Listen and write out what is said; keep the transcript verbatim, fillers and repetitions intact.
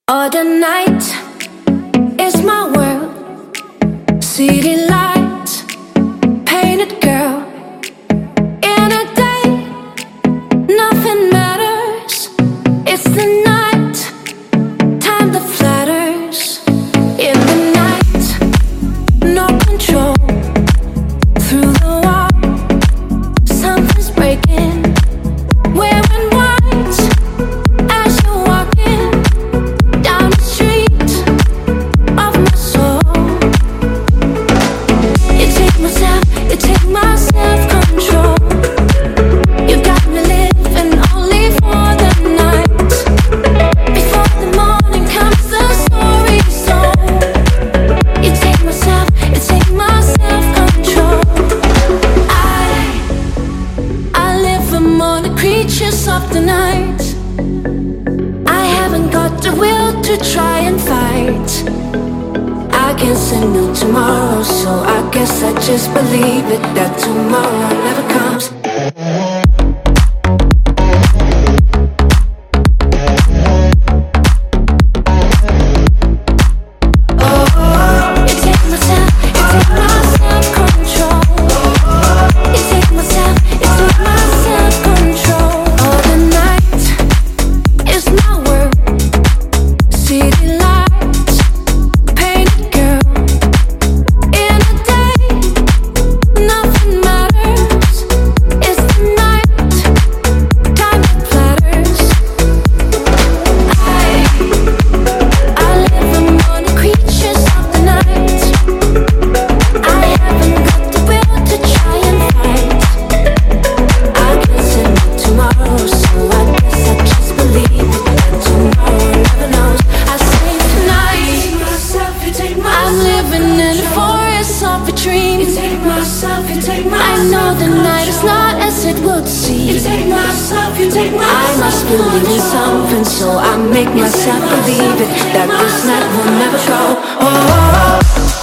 All the night is my world. City lights, painted girl. In a day, nothing matters. It's the night, time that flatters. In the night, no control. Through the wall, something's breaking. Wearing white as you're walking down the street of my soul. You take myself, you take my self-control. You got me living only for the night. Before the morning comes the story's told. You take myself, you take my self-control. I, I live among the creatures of the night. I haven't got the will to try and fight. I can't say no tomorrow, so I guess I just believe it that tomorrow never comes. Oh, you take myself, you take my self-control. You take myself, you take my self-control. All the night is my world. City lights, painted girl. In a day, nothing matters. It's the night, time that flatters. I, I live among the creatures of the night. I haven't got the will to try and fight. I can't say no tomorrow, so I guess I just believe it that tomorrow never knows. I say tonight, myself, you take myself. I'm living in a forest of a dream. You take myself, you take myself. I know the night is not as it would seem. You take myself, you take myself. I must believe in something, so I make myself believe it that this night will never go. Oh, oh, oh.